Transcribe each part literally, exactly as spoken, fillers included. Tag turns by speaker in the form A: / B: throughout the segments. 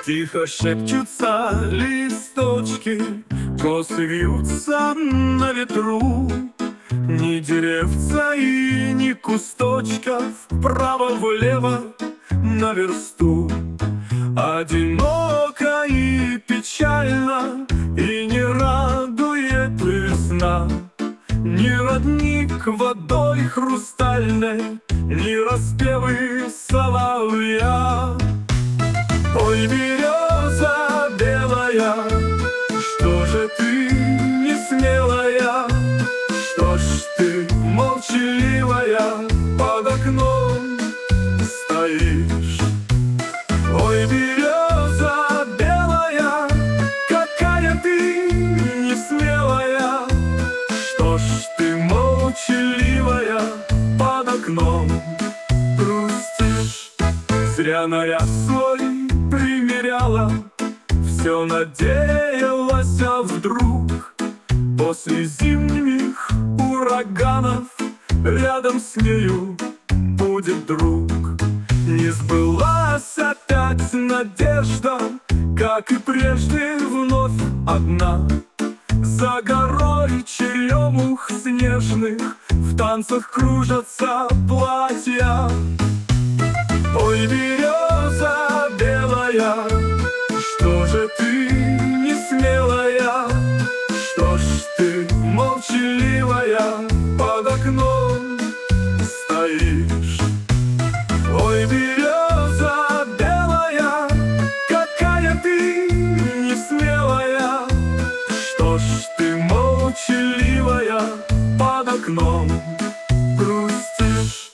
A: Тихо шепчутся листочки, косы вьются на ветру. Ни деревца и ни кусточков, вправо-влево на версту. Одиноко и печально, и не радует весна. Ни родник водой хрустальной, ни распевы соловья. Ой, береза белая, что же ты не смелая? Что ж ты молчаливая под окном стоишь? Ой, береза белая, какая ты не смелая! Что ж ты молчаливая под окном грустишь? Зря наряд свой примеряла, все надеялась, а вдруг после зимних ураганов рядом с нею будет друг. Не сбылась опять надежда, как и прежде вновь одна. За горой черемух снежных в танцах кружатся платья. Ой, береза белая, что же ты не смелая? Что ж ты молчаливая под окном стоишь? Ой, береза белая, какая ты не смелая! Что ж ты молчаливая под окном грустишь?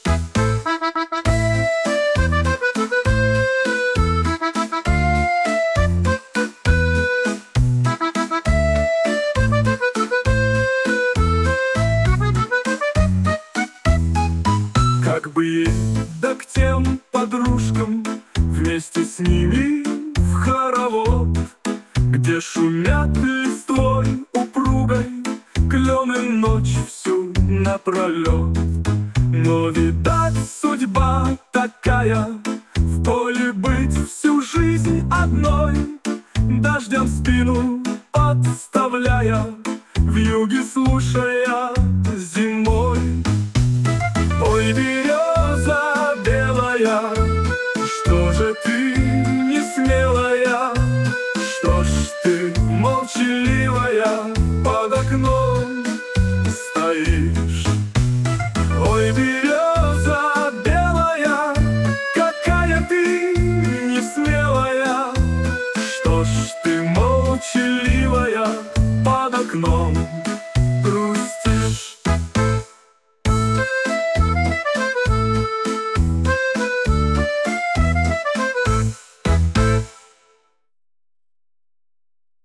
A: Как бы ей, да к тем подружкам, вместе с ними в хоровод, где шумят листвой упругой клены ночь всю напролет. Но, видать, судьба такая, в поле быть всю жизнь одной, дождем спину подставляя, вьюги слушая зимой. Ой, береза белая, что же ты не смелая? Что ж ты молчаливая под окном стоишь? Ой, береза